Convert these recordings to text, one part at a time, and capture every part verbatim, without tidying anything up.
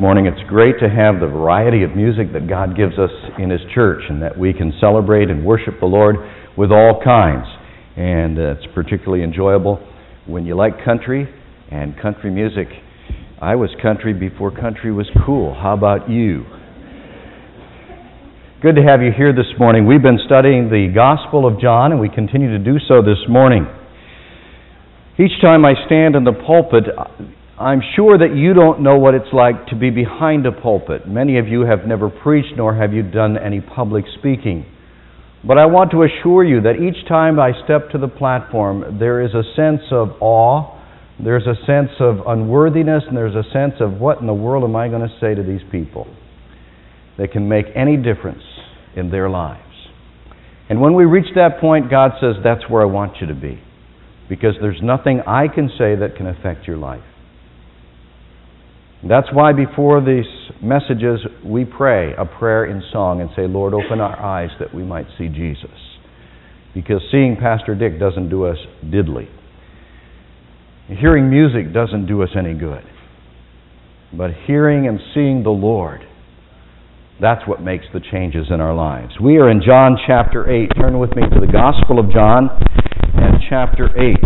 morning. It's great to have the variety of music that God gives us in His church, and that we can celebrate and worship the Lord with all kinds. And uh, it's particularly enjoyable when you like country and country music. I was country before country was cool. How about you? Good to have you here this morning. We've been studying the Gospel of John, and we continue to do so this morning. Each time I stand in the pulpit, I'm sure that you don't know what it's like to be behind a pulpit. Many of you have never preached, nor have you done any public speaking. But I want to assure you that each time I step to the platform, there is a sense of awe, there's a sense of unworthiness, and there's a sense of what in the world am I going to say to these people that can make any difference in their lives. And when we reach that point, God says, that's where I want you to be, because there's nothing I can say that can affect your life. That's why before these messages we pray a prayer in song and say, Lord, open our eyes that we might see Jesus. Because seeing Pastor Dick doesn't do us diddly. Hearing music doesn't do us any good. But hearing and seeing the Lord, that's what makes the changes in our lives. We are in John chapter eight. Turn with me to the Gospel of John and chapter eight.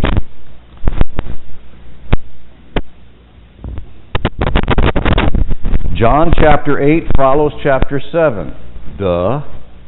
John chapter eight follows chapter seven. Duh.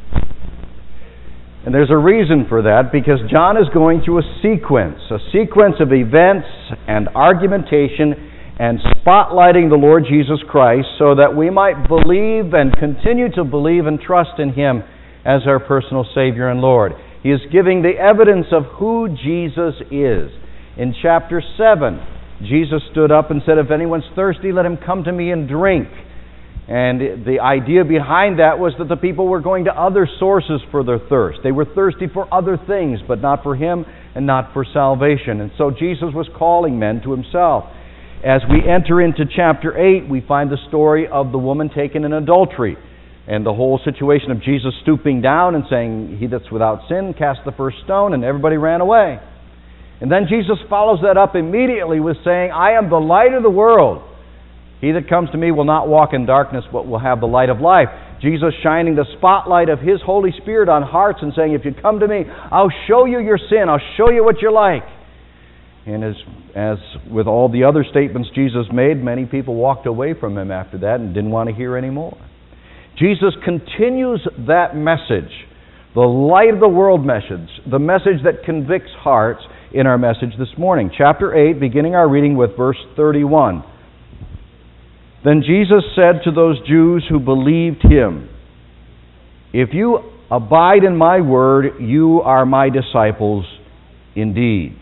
And there's a reason for that, because John is going through a sequence, a sequence of events and argumentation and spotlighting the Lord Jesus Christ so that we might believe and continue to believe and trust in Him as our personal Savior and Lord. He is giving the evidence of who Jesus is. In chapter seven, Jesus stood up and said, if anyone's thirsty, let him come to me and drink. And the idea behind that was that the people were going to other sources for their thirst. They were thirsty for other things, but not for Him and not for salvation. And so Jesus was calling men to Himself. As we enter into chapter eight, we find the story of the woman taken in adultery, and the whole situation of Jesus stooping down and saying, he that's without sin, cast the first stone, and everybody ran away. And then Jesus follows that up immediately with saying, I am the light of the world. He that comes to me will not walk in darkness, but will have the light of life. Jesus shining the spotlight of His Holy Spirit on hearts and saying, if you come to me, I'll show you your sin. I'll show you what you're like. And as, as with all the other statements Jesus made, many people walked away from Him after that and didn't want to hear any more. Jesus continues that message, the light of the world message, the message that convicts hearts, in our message this morning. Chapter eight, beginning our reading with verse thirty-one. Then Jesus said to those Jews who believed Him, if you abide in my word, you are my disciples indeed.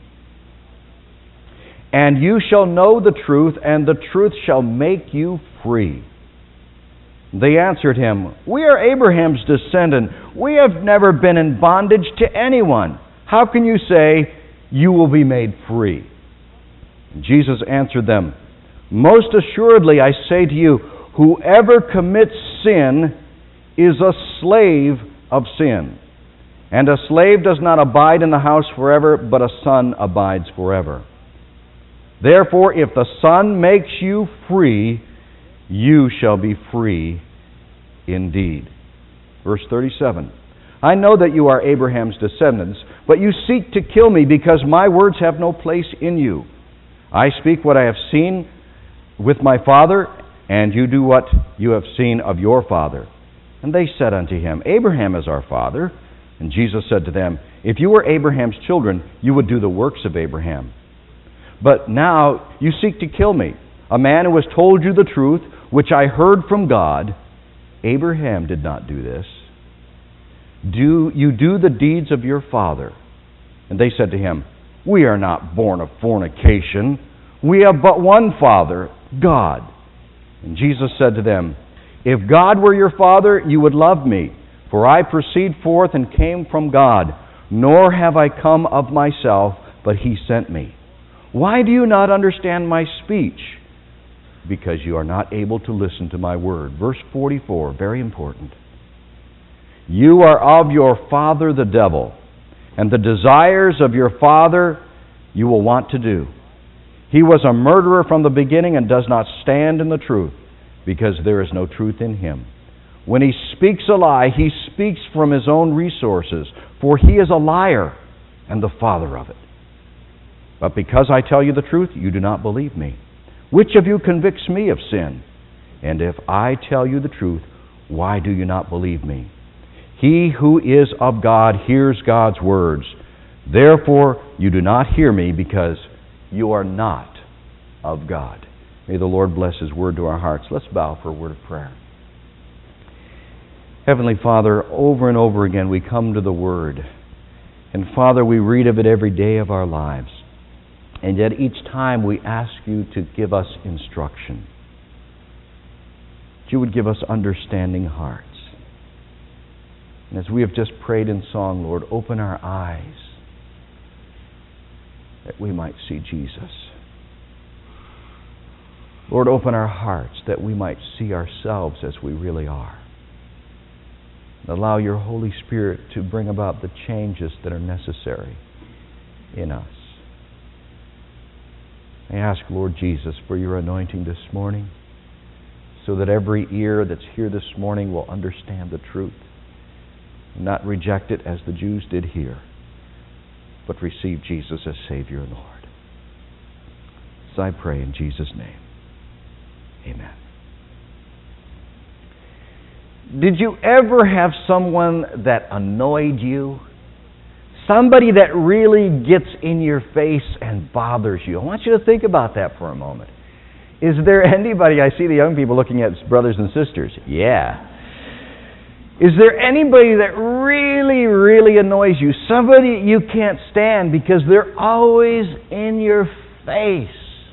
And you shall know the truth, and the truth shall make you free. They answered Him, we are Abraham's descendant. We have never been in bondage to anyone. How can you say, you will be made free? Jesus answered them, most assuredly I say to you, whoever commits sin is a slave of sin. And a slave does not abide in the house forever, but a son abides forever. Therefore, if the Son makes you free, you shall be free indeed. Verse thirty-seven. I know that you are Abraham's descendants, but you seek to kill me because my words have no place in you. I speak what I have seen with my father, and you do what you have seen of your father. And they said unto Him, Abraham is our father. And Jesus said to them, if you were Abraham's children, you would do the works of Abraham. But now you seek to kill me, a man who has told you the truth, which I heard from God. Abraham did not do this. Do you do the deeds of your father? And they said to Him, we are not born of fornication. We have but one Father, God. And Jesus said to them, if God were your Father, you would love me, for I proceed forth and came from God, nor have I come of myself, but He sent me. Why do you not understand my speech? Because you are not able to listen to my word. Verse forty-four, very important. You are of your father the devil, and the desires of your father you will want to do. He was a murderer from the beginning and does not stand in the truth, because there is no truth in him. When he speaks a lie, he speaks from his own resources, for he is a liar and the father of it. But because I tell you the truth, you do not believe me. Which of you convicts me of sin? And if I tell you the truth, why do you not believe me? He who is of God hears God's words. Therefore, you do not hear me because you are not of God. May the Lord bless His word to our hearts. Let's bow for a word of prayer. Heavenly Father, over and over again we come to the Word. And Father, we read of it every day of our lives. And yet each time we ask you to give us instruction. That you would give us understanding hearts. And as we have just prayed in song, Lord, open our eyes that we might see Jesus. Lord, open our hearts that we might see ourselves as we really are. And allow your Holy Spirit to bring about the changes that are necessary in us. I ask, Lord Jesus, for your anointing this morning, so that every ear that's here this morning will understand the truth, and not reject it as the Jews did here, but receive Jesus as Savior and Lord. So I pray in Jesus' name. Amen. Did you ever have someone that annoyed you? Somebody that really gets in your face and bothers you. I want you to think about that for a moment. Is there anybody, I see the young people looking at brothers and sisters. Yeah. Is there anybody that really, really annoys you? Somebody you can't stand because they're always in your face.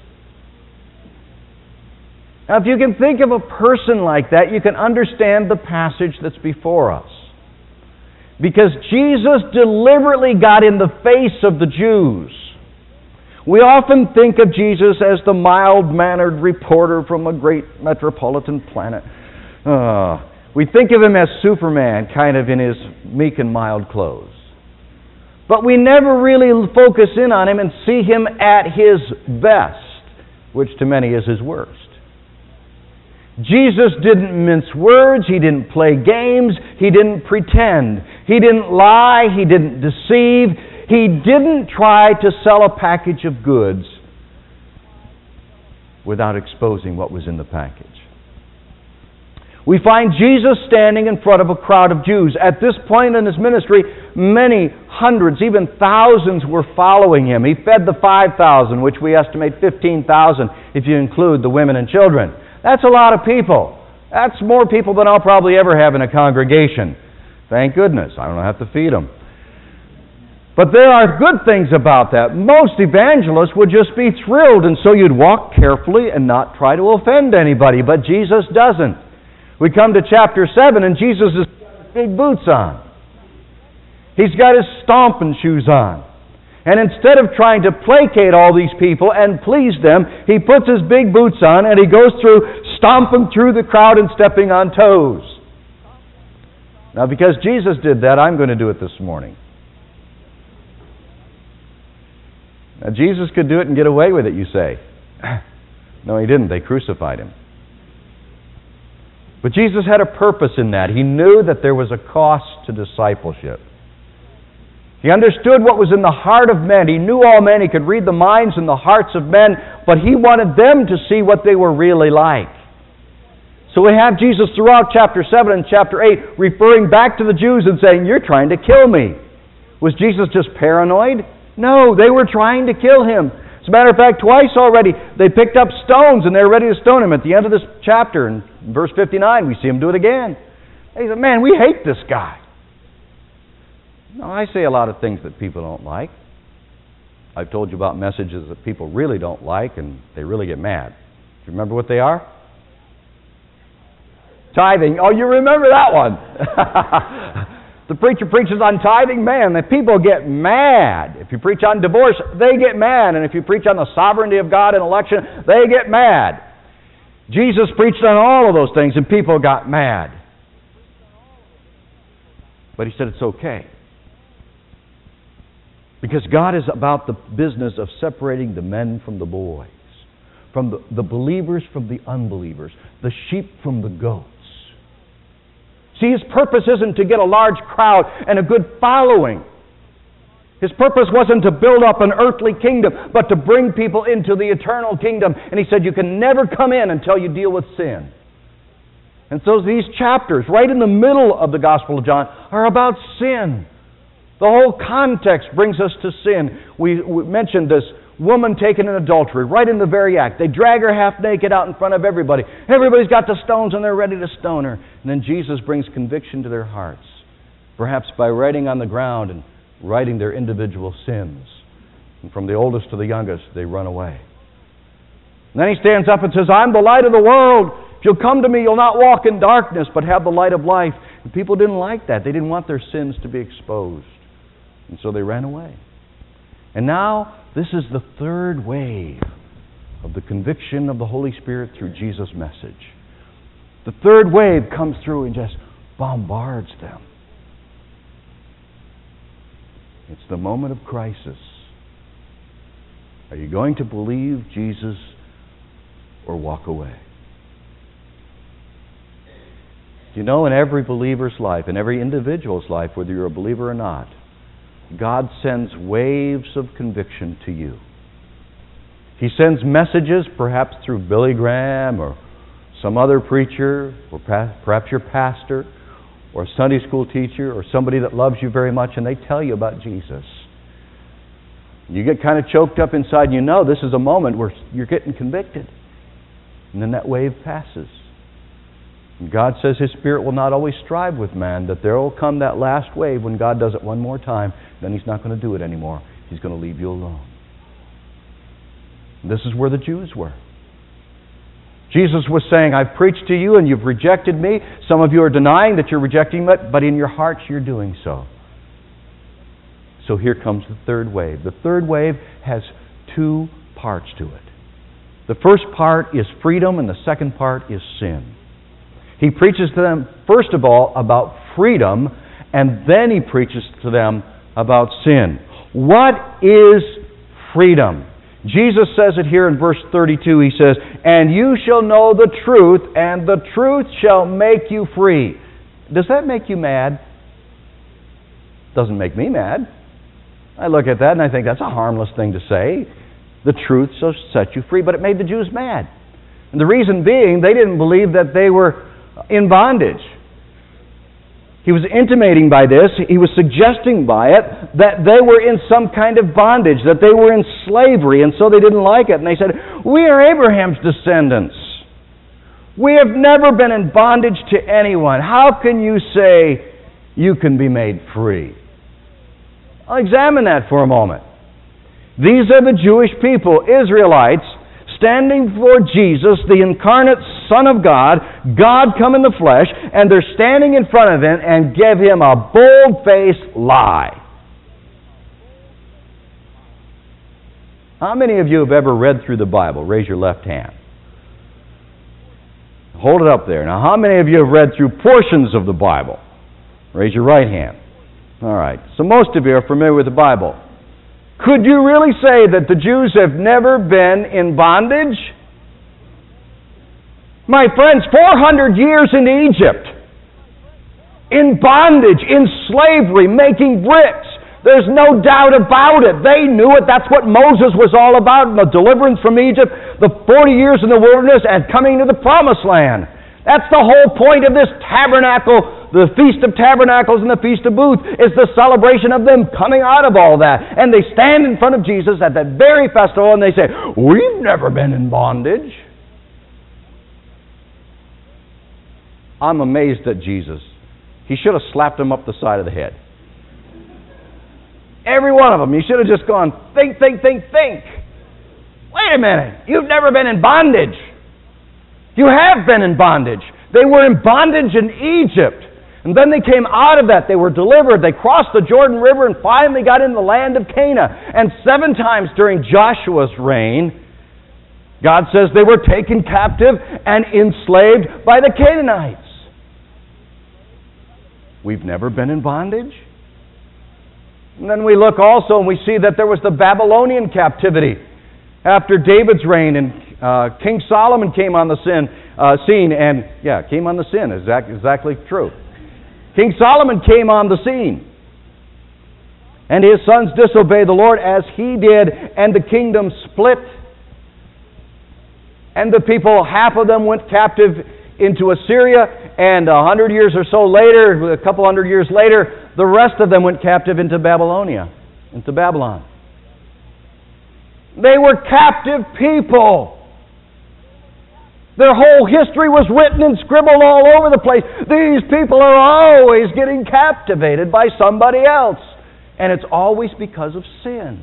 Now, if you can think of a person like that, you can understand the passage that's before us. Because Jesus deliberately got in the face of the Jews. We often think of Jesus as the mild-mannered reporter from a great metropolitan planet. Uh, we think of him as Superman, kind of in his meek and mild clothes. But we never really focus in on him and see him at his best, which to many is his worst. Jesus didn't mince words, He didn't play games, He didn't pretend, He didn't lie, He didn't deceive, He didn't try to sell a package of goods without exposing what was in the package. We find Jesus standing in front of a crowd of Jews. At this point in His ministry, many hundreds, even thousands were following Him. He fed the five thousand, which we estimate fifteen thousand if you include the women and children. That's a lot of people. That's more people than I'll probably ever have in a congregation. Thank goodness. I don't have to feed them. But there are good things about that. Most evangelists would just be thrilled, and so you'd walk carefully and not try to offend anybody. But Jesus doesn't. We come to chapter seven, and Jesus has got his big boots on. He's got his stomping shoes on. And instead of trying to placate all these people and please them, he puts his big boots on and he goes through, stomping through the crowd and stepping on toes. Now, because Jesus did that, I'm going to do it this morning. Now, Jesus could do it and get away with it, you say. No, He didn't. They crucified Him. But Jesus had a purpose in that. He knew that there was a cost to discipleship. He understood what was in the heart of men. He knew all men. He could read the minds and the hearts of men, but He wanted them to see what they were really like. So we have Jesus throughout chapter seven and chapter eight referring back to the Jews and saying, "You're trying to kill me." Was Jesus just paranoid? No, they were trying to kill Him. As a matter of fact, twice already they picked up stones and they were ready to stone Him. At the end of this chapter, in verse fifty-nine, we see Him do it again. They said, "Man, we hate this guy." Now, I say a lot of things that people don't like. I've told you about messages that people really don't like and they really get mad. Do you remember what they are? Tithing. Oh, you remember that one. The preacher preaches on tithing. Man, the people get mad. If you preach on divorce, they get mad. And if you preach on the sovereignty of God and election, they get mad. Jesus preached on all of those things and people got mad. But He said it's okay. Because God is about the business of separating the men from the boys, from the, the believers from the unbelievers, the sheep from the goats. See, His purpose isn't to get a large crowd and a good following. His purpose wasn't to build up an earthly kingdom, but to bring people into the eternal kingdom. And He said you can never come in until you deal with sin. And so these chapters, right in the middle of the Gospel of John, are about sin. The whole context brings us to sin. We, we mentioned this woman taken in adultery, right in the very act. They drag her half naked out in front of everybody. Everybody's got the stones and they're ready to stone her. And then Jesus brings conviction to their hearts, perhaps by writing on the ground and writing their individual sins. And from the oldest to the youngest, they run away. And then He stands up and says, I'm the light of the world. If you'll come to me, you'll not walk in darkness, but have the light of life. And people didn't like that. They didn't want their sins to be exposed. And so they ran away. And now, this is the third wave of the conviction of the Holy Spirit through Jesus' message. The third wave comes through and just bombards them. It's the moment of crisis. Are you going to believe Jesus or walk away? You know, in every believer's life, in every individual's life, whether you're a believer or not, God sends waves of conviction to you. He sends messages, perhaps through Billy Graham or some other preacher, or perhaps your pastor, or a Sunday school teacher, or somebody that loves you very much, and they tell you about Jesus. You get kind of choked up inside, and you know this is a moment where you're getting convicted. And then that wave passes. And God says His Spirit will not always strive with man, that there will come that last wave when God does it one more time. Then He's not going to do it anymore. He's going to leave you alone. And this is where the Jews were. Jesus was saying, I've preached to you and you've rejected me. Some of you are denying that you're rejecting me, but in your hearts you're doing so. So here comes the third wave. The third wave has two parts to it. The first part is freedom and the second part is sin. He preaches to them, first of all, about freedom, and then He preaches to them about sin. What is freedom? Jesus says it here in verse thirty-two. He says, and you shall know the truth, and the truth shall make you free. Does that make you mad? Doesn't make me mad. I look at that and I think that's a harmless thing to say. The truth shall set you free. But it made the Jews mad. And the reason being, they didn't believe that they were in bondage. He was intimating by this, he was suggesting by it, that they were in some kind of bondage, that they were in slavery, and so they didn't like it. And they said, we are Abraham's descendants. We have never been in bondage to anyone. How can you say you can be made free? I'll examine that for a moment. These are the Jewish people, Israelites, standing before Jesus, the incarnate Son of God, God come in the flesh, and they're standing in front of Him and give Him a bold-faced lie. How many of you have ever read through the Bible? Raise your left hand. Hold it up there. Now, how many of you have read through portions of the Bible? Raise your right hand. All right. So most of you are familiar with the Bible. Could you really say that the Jews have never been in bondage? My friends, four hundred years in Egypt, in bondage, in slavery, making bricks. There's no doubt about it. They knew it. That's what Moses was all about, the deliverance from Egypt, the forty years in the wilderness, and coming to the Promised Land. That's the whole point of this tabernacle, the Feast of Tabernacles and the Feast of Booths, is the celebration of them coming out of all that. And they stand in front of Jesus at that very festival and they say, we've never been in bondage. I'm amazed at Jesus. He should have slapped them up the side of the head. Every one of them. He should have just gone, think, think, think, think. Wait a minute. You've never been in bondage. You have been in bondage. They were in bondage in Egypt. And then they came out of that. They were delivered. They crossed the Jordan River and finally got in the land of Canaan. And seven times during Joshua's reign, God says they were taken captive and enslaved by the Canaanites. We've never been in bondage. And then we look also and we see that there was the Babylonian captivity after David's reign in uh, King Solomon came on the sin, uh, scene, and, yeah, came on the scene, exact, exactly true. King Solomon came on the scene. And his sons disobeyed the Lord as he did, and the kingdom split. And the people, half of them went captive into Assyria, and a hundred years or so later, a couple hundred years later, the rest of them went captive into Babylonia, into Babylon. They were captive people. Their whole history was written and scribbled all over the place. These people are always getting captivated by somebody else. And it's always because of sin.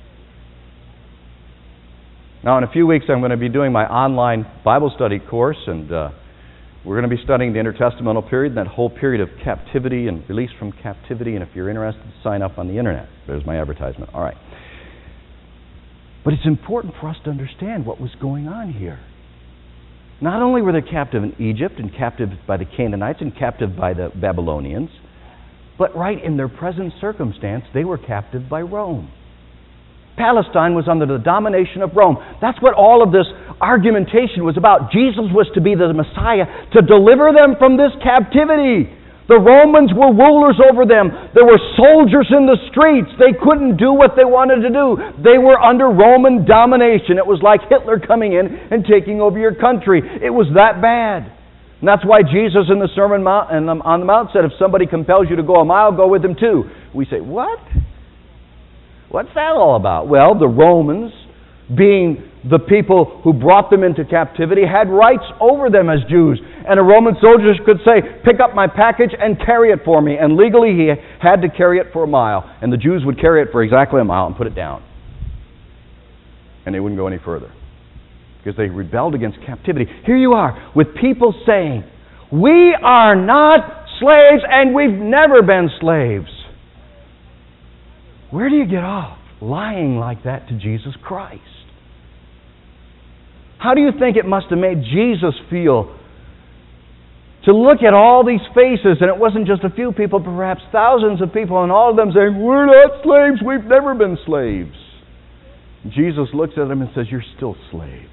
Now, in a few weeks, I'm going to be doing my online Bible study course, and uh, we're going to be studying the intertestamental period, that whole period of captivity and release from captivity. And if you're interested, sign up on the internet. There's my advertisement. All right. But it's important for us to understand what was going on here. Not only were they captive in Egypt and captive by the Canaanites and captive by the Babylonians, but right in their present circumstance, they were captive by Rome. Palestine was under the domination of Rome. That's what all of this argumentation was about. Jesus was to be the Messiah to deliver them from this captivity. The Romans were rulers over them. There were soldiers in the streets. They couldn't do what they wanted to do. They were under Roman domination. It was like Hitler coming in and taking over your country. It was that bad. And that's why Jesus in the Sermon on the Mount said, if somebody compels you to go a mile, go with them too. We say, what? What's that all about? Well, the Romans, being the people who brought them into captivity, had rights over them as Jews. And a Roman soldier could say, pick up my package and carry it for me. And legally he had to carry it for a mile. And the Jews would carry it for exactly a mile and put it down. And they wouldn't go any further, because they rebelled against captivity. Here you are with people saying, we are not slaves and we've never been slaves. Where do you get off lying like that to Jesus Christ? How do you think it must have made Jesus feel to look at all these faces, and it wasn't just a few people, but perhaps thousands of people, and all of them saying, we're not slaves, we've never been slaves. Jesus looks at them and says, you're still slaves.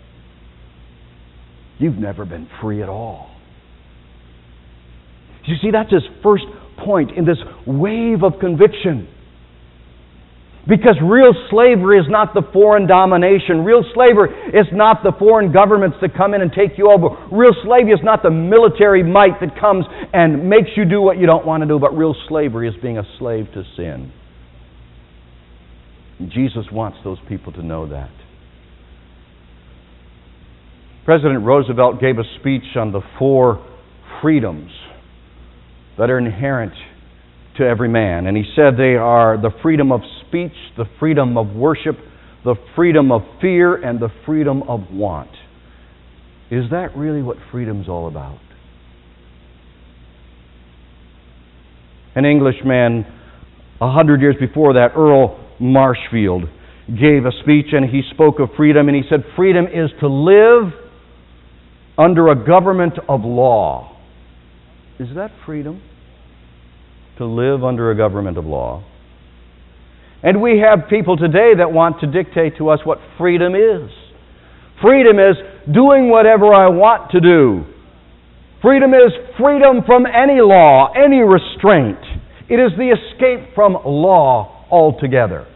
You've never been free at all. You see, that's his first point in this wave of conviction. Because real slavery is not the foreign domination. Real slavery is not the foreign governments that come in and take you over. Real slavery is not the military might that comes and makes you do what you don't want to do. But real slavery is being a slave to sin. And Jesus wants those people to know that. President Roosevelt gave a speech on the four freedoms that are inherent to every man. And he said they are the freedom of speech, the freedom of worship, the freedom of fear, and the freedom of want. Is that really what freedom's all about? An Englishman, a hundred years before that, Earl Marshfield, gave a speech and he spoke of freedom, and he said, freedom is to live under a government of law. Is that freedom? To live under a government of law. And we have people today that want to dictate to us what freedom is. Freedom is doing whatever I want to do. Freedom is freedom from any law, any restraint. It is the escape from law altogether.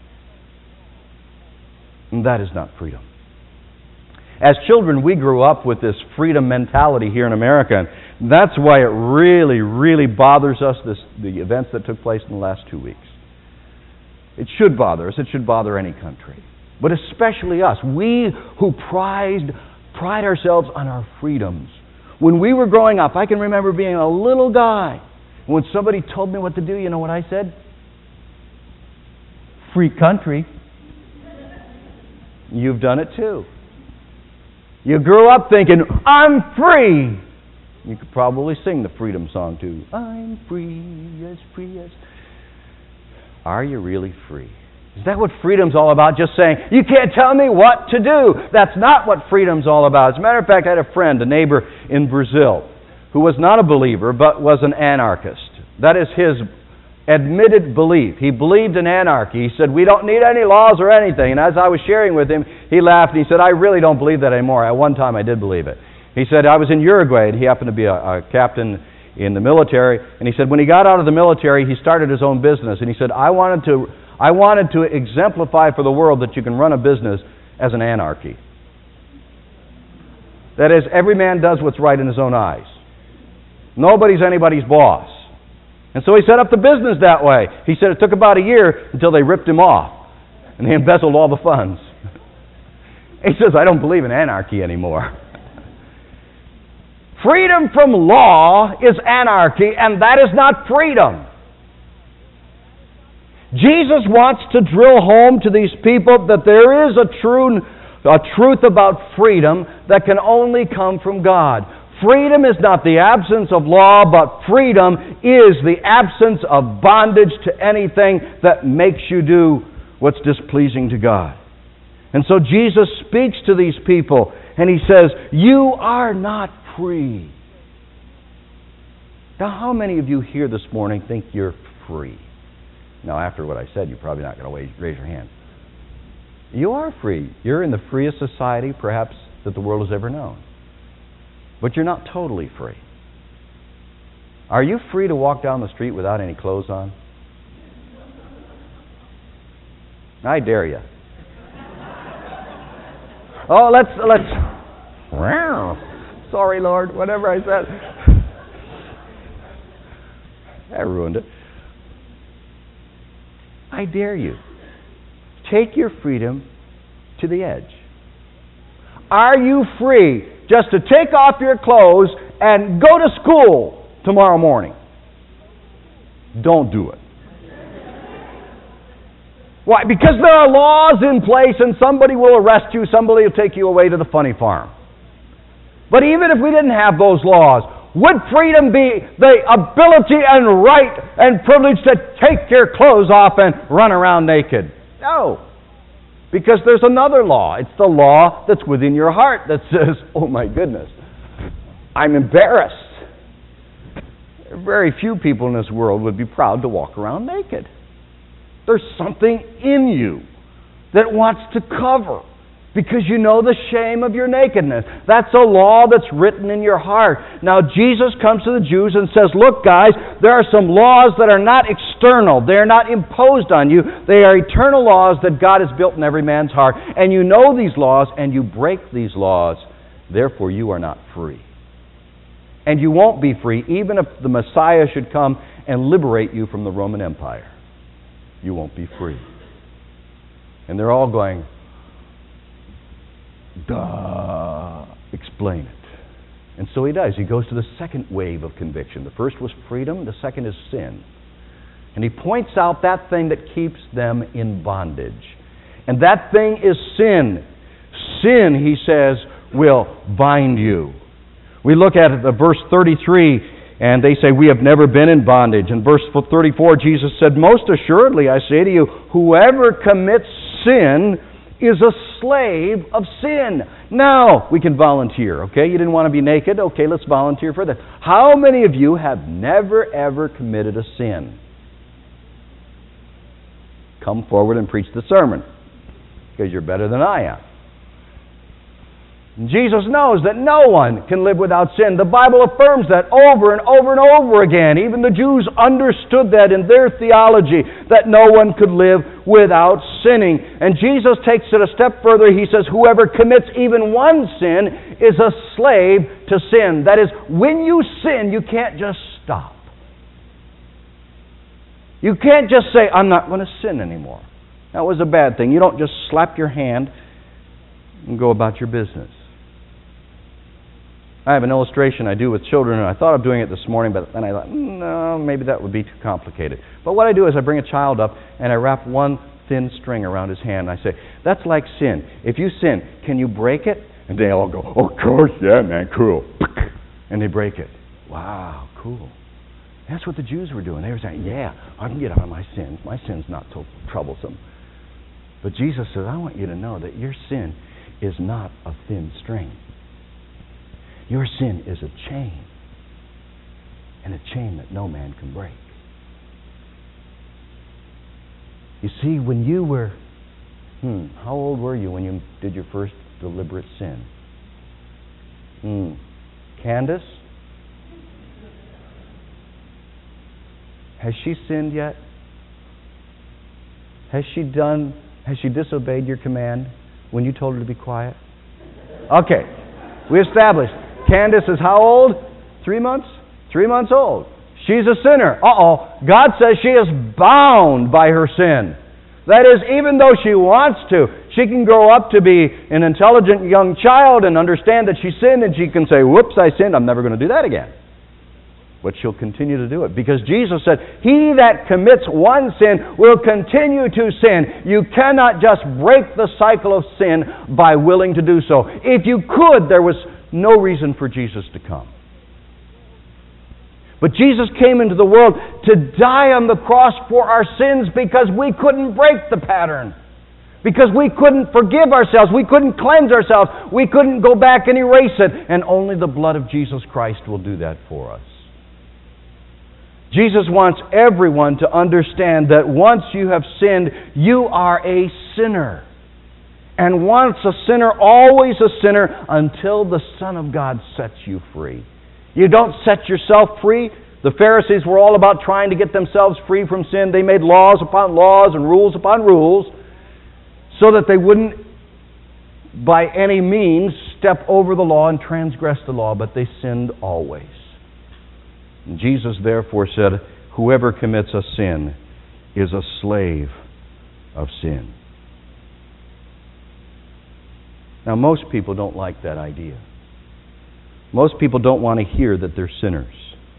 And that is not freedom. As children, we grew up with this freedom mentality here in America. And that's why it really, really bothers us, this, the events that took place in the last two weeks. It should bother us. It should bother any country. But especially us. We who prized, pride ourselves on our freedoms. When we were growing up, I can remember being a little guy. And when somebody told me what to do, you know what I said? Free country. You've done it too. You grew up thinking, I'm free. You could probably sing the freedom song too. I'm free, as free as... Are you really free? Is that what freedom's all about? Just saying, you can't tell me what to do. That's not what freedom's all about. As a matter of fact, I had a friend, a neighbor in Brazil, who was not a believer, but was an anarchist. That is his admitted belief. He believed in anarchy. He said, we don't need any laws or anything. And as I was sharing with him, he laughed and he said, I really don't believe that anymore. At one time I did believe it. He said, I was in Uruguay, and he happened to be a, a captain in the military. And he said, when he got out of the military, he started his own business. And he said, I wanted to, I wanted to exemplify for the world that you can run a business as an anarchy. That is, every man does what's right in his own eyes. Nobody's anybody's boss. And so he set up the business that way. He said it took about a year until they ripped him off. And they embezzled all the funds. He says, I don't believe in anarchy anymore. Freedom from law is anarchy, and that is not freedom. Jesus wants to drill home to these people that there is a true, a truth about freedom that can only come from God. Freedom is not the absence of law, but freedom is the absence of bondage to anything that makes you do what's displeasing to God. And so Jesus speaks to these people, and he says, you are not free. Now, how many of you here this morning think you're free? Now, after what I said, you're probably not going to raise your hand. You are free. You're in the freest society, perhaps, that the world has ever known. But you're not totally free. Are you free to walk down the street without any clothes on? I dare you. Oh, let's, let's, wow. Sorry, Lord, whatever I said. I ruined it. I dare you. Take your freedom to the edge. Are you free just to take off your clothes and go to school tomorrow morning? Don't do it. Why? Because there are laws in place and somebody will arrest you, somebody will take you away to the funny farm. But even if we didn't have those laws, would freedom be the ability and right and privilege to take your clothes off and run around naked? No. Because there's another law. It's the law that's within your heart that says, oh my goodness, I'm embarrassed. Very few people in this world would be proud to walk around naked. There's something in you that wants to cover because you know the shame of your nakedness. That's a law that's written in your heart. Now, Jesus comes to the Jews and says, look, guys, there are some laws that are not external. They're not imposed on you. They are eternal laws that God has built in every man's heart. And you know these laws, and you break these laws. Therefore, you are not free. And you won't be free, even if the Messiah should come and liberate you from the Roman Empire. You won't be free. And they're all going, duh, explain it. And so he does. He goes to the second wave of conviction. The first was freedom. The second is sin. And he points out that thing that keeps them in bondage. And that thing is sin. Sin, he says, will bind you. We look at it, the verse thirty-three, and they say, we have never been in bondage. In verse thirty-four, Jesus said, most assuredly, I say to you, whoever commits sin is a slave of sin. Now, we can volunteer, okay? You didn't want to be naked? Okay, let's volunteer for that. How many of you have never, ever committed a sin? Come forward and preach the sermon, because you're better than I am. Jesus knows that no one can live without sin. The Bible affirms that over and over and over again. Even the Jews understood that in their theology, that no one could live without sinning. And Jesus takes it a step further. He says, whoever commits even one sin is a slave to sin. That is, when you sin, you can't just stop. You can't just say, I'm not going to sin anymore. That was a bad thing. You don't just slap your hand and go about your business. I have an illustration I do with children, and I thought of doing it this morning, but then I thought, no, maybe that would be too complicated. But what I do is I bring a child up, and I wrap one thin string around his hand, and I say, that's like sin. If you sin, can you break it? And they all go, oh, of course, yeah, man, cool. And they break it. Wow, cool. That's what the Jews were doing. They were saying, yeah, I can get out of my sins. My sin's not so troublesome. But Jesus says, I want you to know that your sin is not a thin string. Your sin is a chain, and a chain that no man can break. You see, when you were, hmm, how old were you when you did your first deliberate sin? Hmm. Candace? Has she sinned yet? Has she done, has she disobeyed your command when you told her to be quiet? Okay. We established. Candace is how old? Three months? Three months old. She's a sinner. Uh-oh. God says she is bound by her sin. That is, even though she wants to, she can grow up to be an intelligent young child and understand that she sinned, and she can say, whoops, I sinned, I'm never going to do that again. But she'll continue to do it because Jesus said, he that commits one sin will continue to sin. You cannot just break the cycle of sin by willing to do so. If you could, there was no reason for Jesus to come. But Jesus came into the world to die on the cross for our sins because we couldn't break the pattern. Because we couldn't forgive ourselves. We couldn't cleanse ourselves. We couldn't go back and erase it. And only the blood of Jesus Christ will do that for us. Jesus wants everyone to understand that once you have sinned, you are a sinner. And once a sinner, always a sinner, until the Son of God sets you free. You don't set yourself free. The Pharisees were all about trying to get themselves free from sin. They made laws upon laws and rules upon rules so that they wouldn't, by any means, step over the law and transgress the law, but they sinned always. And Jesus therefore said, whoever commits a sin is a slave of sin. Now, most people don't like that idea. Most people don't want to hear that they're sinners.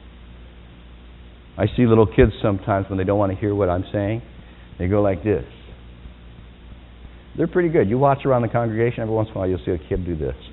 I see little kids sometimes when they don't want to hear what I'm saying, they go like this. They're pretty good. You watch around the congregation, every once in a while you'll see a kid do this.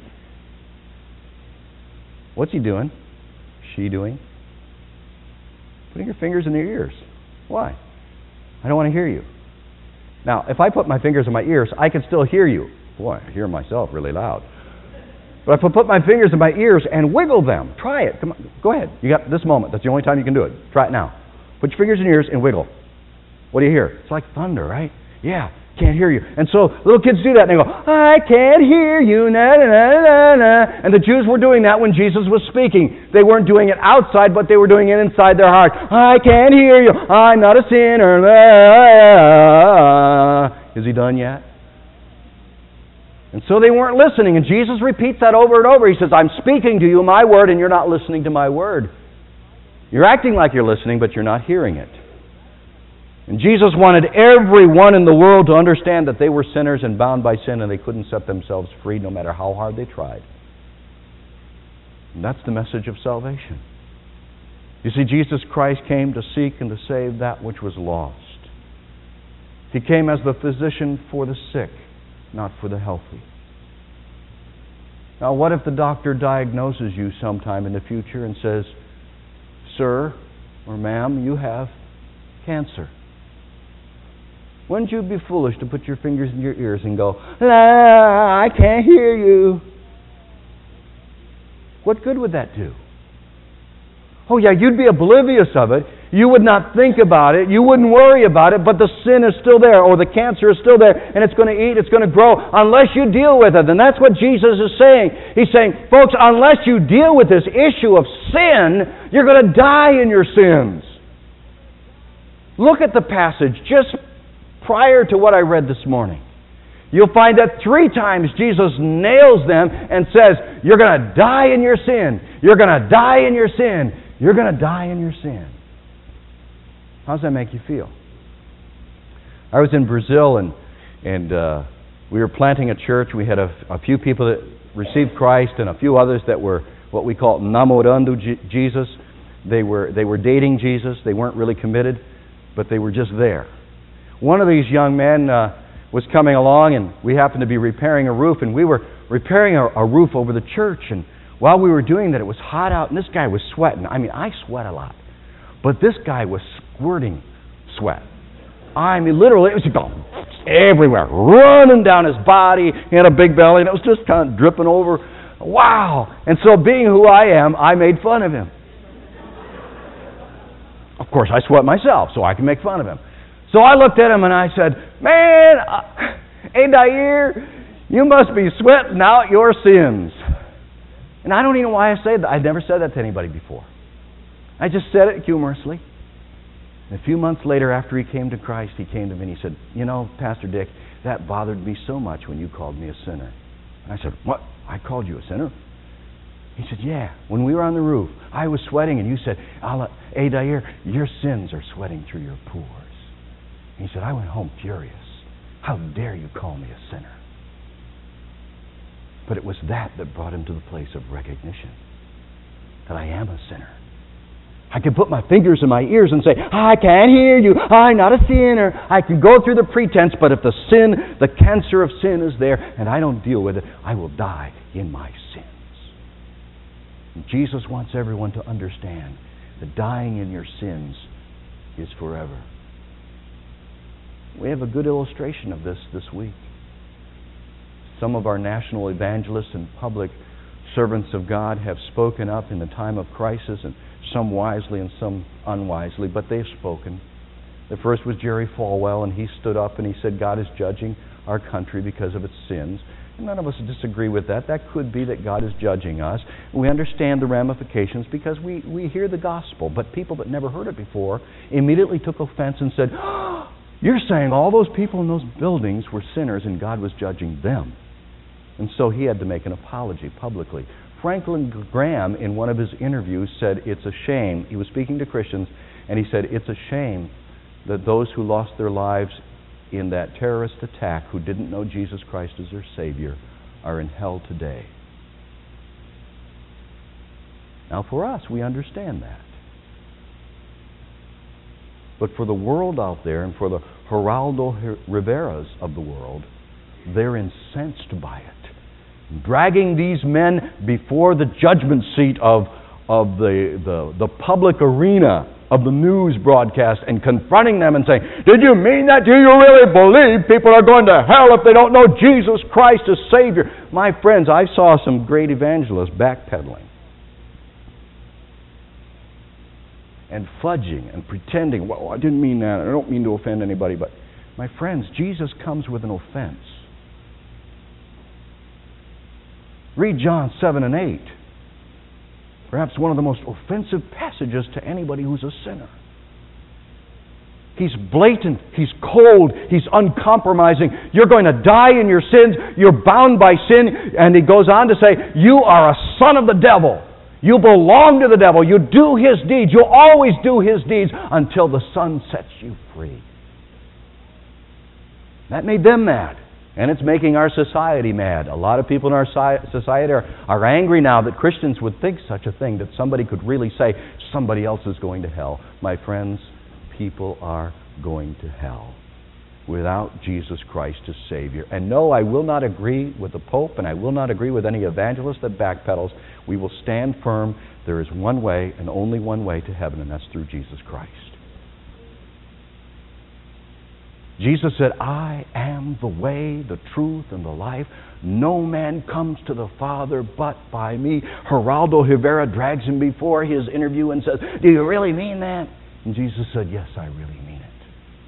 What's he doing? She doing? Putting your fingers in their ears. Why? I don't want to hear you. Now, if I put my fingers in my ears, I can still hear you. Boy, I hear myself really loud. But if I put my fingers in my ears and wiggle them, try it. Come on, go ahead. You got this moment. That's the only time you can do it. Try it now. Put your fingers in your ears and wiggle. What do you hear? It's like thunder, right? Yeah, can't hear you. And so little kids do that and they go, I can't hear you, na na na na na. And the Jews were doing that when Jesus was speaking. They weren't doing it outside, but they were doing it inside their heart. I can't hear you. I'm not a sinner. Is he done yet? And so they weren't listening. And Jesus repeats that over and over. He says, I'm speaking to you my word, and you're not listening to my word. You're acting like you're listening, but you're not hearing it. And Jesus wanted everyone in the world to understand that they were sinners and bound by sin, and they couldn't set themselves free no matter how hard they tried. And that's the message of salvation. You see, Jesus Christ came to seek and to save that which was lost. He came as the physician for the sick, not for the healthy. Now, what if the doctor diagnoses you sometime in the future and says, sir or ma'am, you have cancer? Wouldn't you be foolish to put your fingers in your ears and go, ah, I can't hear you? What good would that do? Oh yeah, you'd be oblivious of it. You would not think about it. You wouldn't worry about it, but the sin is still there, or the cancer is still there, and it's going to eat, it's going to grow, unless you deal with it. And that's what Jesus is saying. He's saying, folks, unless you deal with this issue of sin, you're going to die in your sins. Look at the passage just prior to what I read this morning. You'll find that three times Jesus nails them and says, you're going to die in your sin. You're going to die in your sin. You're going to die in your sin. How does that make you feel? I was in Brazil, and and uh, we were planting a church. We had a, a few people that received Christ and a few others that were what we call namorando J- Jesus. They were they were dating Jesus. They weren't really committed, but they were just there. One of these young men uh, was coming along, and we happened to be repairing a roof, and we were repairing a, a roof over the church. And while we were doing that, it was hot out, and this guy was sweating. I mean, I sweat a lot, but this guy was squirting sweat. I mean, literally, it was going everywhere, running down his body. He had a big belly, and it was just kind of dripping over. Wow! And so, being who I am, I made fun of him. Of course, I sweat myself, so I can make fun of him. So I looked at him and I said, man, uh, hey, Dair, you must be sweating out your sins. And I don't even know why I say that. I've never said that to anybody before. I just said it humorously. And a few months later, after he came to Christ, he came to me and he said, you know, Pastor Dick, that bothered me so much when you called me a sinner. And I said, what? I called you a sinner? He said, yeah. When we were on the roof, I was sweating and you said, hey, Dair, your sins are sweating through your pores. And he said, I went home furious. How dare you call me a sinner? But it was that that brought him to the place of recognition, that I am a sinner. I can put my fingers in my ears and say, I can't hear you, I'm not a sinner. I can go through the pretense, but if the sin, the cancer of sin is there, and I don't deal with it, I will die in my sins. And Jesus wants everyone to understand that dying in your sins is forever. We have a good illustration of this this week. Some of our national evangelists and public servants of God have spoken up in the time of crisis, and some wisely and some unwisely, but they've spoken. The first was Jerry Falwell, and he stood up and he said God is judging our country because of its sins. And none of us disagree with that. That could be that God is judging us. We understand the ramifications because we, we hear the gospel, but people that never heard it before immediately took offense and said, oh, you're saying all those people in those buildings were sinners and God was judging them. And so he had to make an apology publicly. Franklin Graham, in one of his interviews, said it's a shame. He was speaking to Christians, and he said it's a shame that those who lost their lives in that terrorist attack, who didn't know Jesus Christ as their Savior, are in hell today. Now, for us, we understand that. But for the world out there, and for the Geraldo Riveras of the world, they're incensed by it. Dragging these men before the judgment seat of, of the, the, the public arena of the news broadcast and confronting them and saying, did you mean that? Do you really believe people are going to hell if they don't know Jesus Christ as Savior? My friends, I saw some great evangelists backpedaling and fudging and pretending, well, I didn't mean that. I don't mean to offend anybody. But my friends, Jesus comes with an offense. Read John seven and eight. Perhaps one of the most offensive passages to anybody who's a sinner. He's blatant, he's cold, he's uncompromising. You're going to die in your sins, you're bound by sin, and he goes on to say, you are a son of the devil. You belong to the devil. You do his deeds. You'll always do his deeds until the Son sets you free. That made them mad. And it's making our society mad. A lot of people in our society are, are angry now that Christians would think such a thing, that somebody could really say somebody else is going to hell. My friends, people are going to hell without Jesus Christ as Savior. And no, I will not agree with the Pope, and I will not agree with any evangelist that backpedals. We will stand firm. There is one way and only one way to heaven, and that's through Jesus Christ. Jesus said, I am the way, the truth, and the life. No man comes to the Father but by me. Geraldo Rivera drags him before his interview and says, do you really mean that? And Jesus said, yes, I really mean it.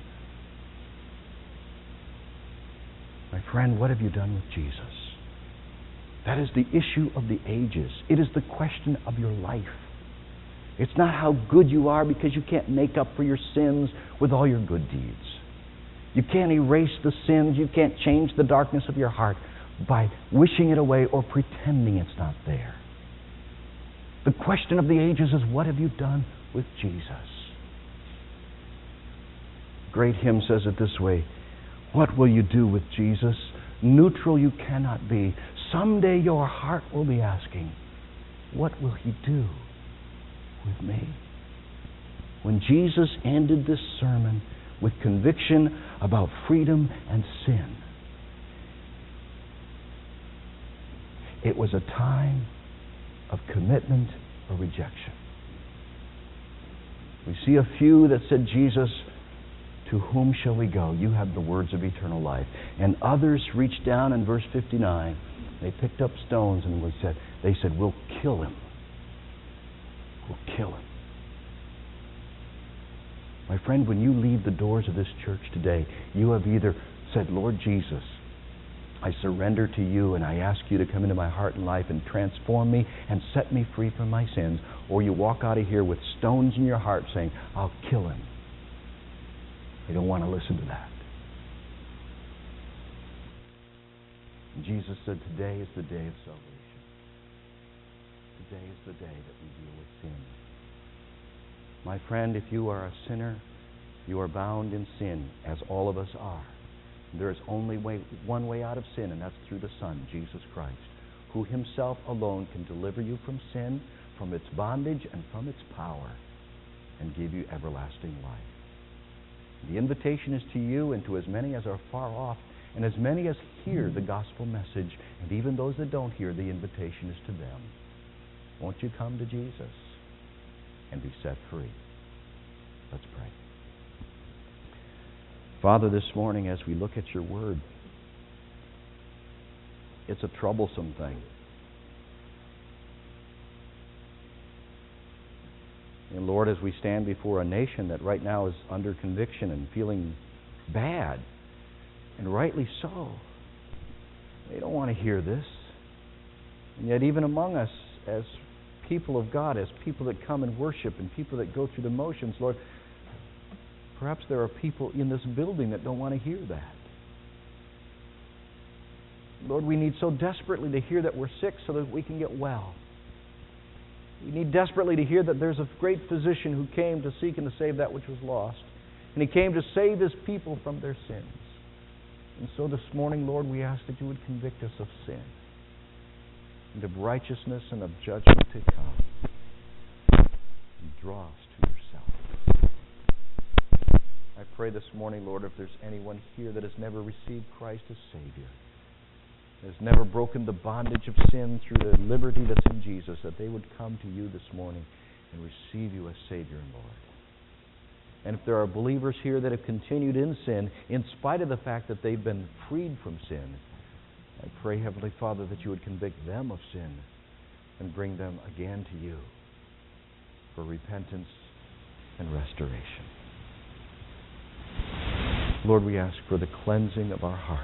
My friend, what have you done with Jesus? That is the issue of the ages. It is the question of your life. It's not how good you are, because you can't make up for your sins with all your good deeds. You can't erase the sins. You can't change the darkness of your heart by wishing it away or pretending it's not there. The question of the ages is, what have you done with Jesus? Great hymn says it this way, what will you do with Jesus? Neutral you cannot be. Someday your heart will be asking, what will he do with me? When Jesus ended this sermon with conviction about freedom and sin, it was a time of commitment or rejection. We see a few that said, Jesus, to whom shall we go? You have the words of eternal life. And others reached down in verse fifty-nine. They picked up stones and we said, they said, we'll kill him. We'll kill him. My friend, when you leave the doors of this church today, you have either said, Lord Jesus, I surrender to you and I ask you to come into my heart and life and transform me and set me free from my sins, or you walk out of here with stones in your heart saying, I'll kill him. I don't want to listen to that. And Jesus said, today is the day of salvation. Today is the day that we deal with sin. My friend, if you are a sinner, you are bound in sin, as all of us are. There is only way, one way out of sin, and that's through the Son, Jesus Christ, who himself alone can deliver you from sin, from its bondage, and from its power, and give you everlasting life. The invitation is to you and to as many as are far off, and as many as hear the gospel message, and even those that don't hear, the invitation is to them. Won't you come to Jesus and be set free? Let's pray. Father, this morning as we look at your word, it's a troublesome thing. And Lord, as we stand before a nation that right now is under conviction and feeling bad, and rightly so, they don't want to hear this. And yet even among us, as people of God, as people that come and worship and people that go through the motions, Lord, perhaps there are people in this building that don't want to hear that. Lord, we need so desperately to hear that we're sick so that we can get well. We need desperately to hear that there's a great physician who came to seek and to save that which was lost. And he came to save his people from their sins. And so this morning, Lord, we ask that you would convict us of sin and of righteousness and of judgment to come. And draw us to yourself. I pray this morning, Lord, if there's anyone here that has never received Christ as Savior, has never broken the bondage of sin through the liberty that's in Jesus, that they would come to you this morning and receive you as Savior and Lord. And if there are believers here that have continued in sin, in spite of the fact that they've been freed from sin, I pray, Heavenly Father, that you would convict them of sin and bring them again to you for repentance and restoration. Lord, we ask for the cleansing of our hearts.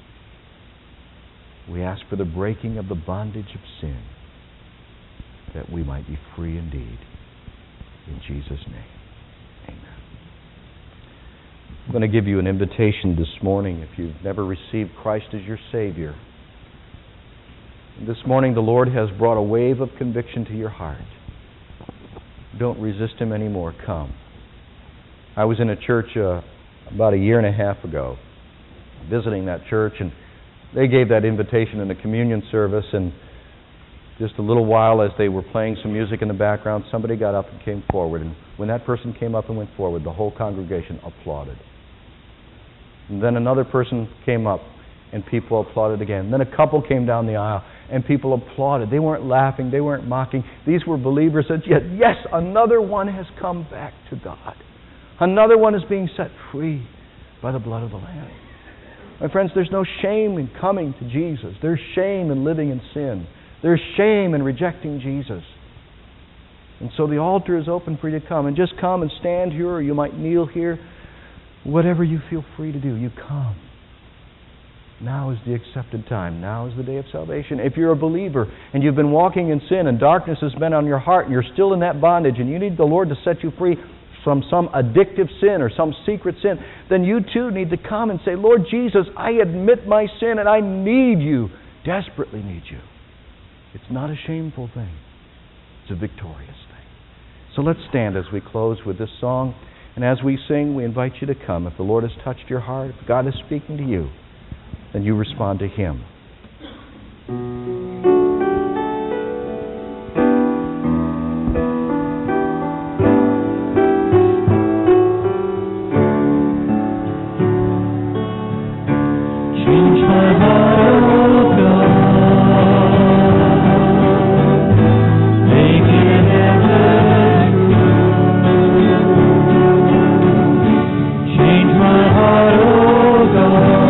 We ask for the breaking of the bondage of sin, that we might be free indeed. In Jesus' name, amen. I'm going to give you an invitation this morning if you've never received Christ as your Savior. This morning the Lord has brought a wave of conviction to your heart. Don't resist Him anymore. Come. I was in a church uh, about a year and a half ago, visiting that church, and they gave that invitation in the communion service, and just a little while as they were playing some music in the background, somebody got up and came forward. And when that person came up and went forward, the whole congregation applauded. And then another person came up, and people applauded again. Then a couple came down the aisle, and people applauded. They weren't laughing. They weren't mocking. These were believers that, yet, yes, another one has come back to God. Another one is being set free by the blood of the Lamb. My friends, there's no shame in coming to Jesus. There's shame in living in sin. There's shame in rejecting Jesus. And so the altar is open for you to come. And just come and stand here, or you might kneel here. Whatever you feel free to do, you come. Now is the accepted time. Now is the day of salvation. If you're a believer and you've been walking in sin and darkness has been on your heart and you're still in that bondage and you need the Lord to set you free from some addictive sin or some secret sin, then you too need to come and say, Lord Jesus, I admit my sin and I need you, desperately need you. It's not a shameful thing. It's a victorious thing. So let's stand as we close with this song. And as we sing, we invite you to come. If the Lord has touched your heart, if God is speaking to you, then you respond to Him.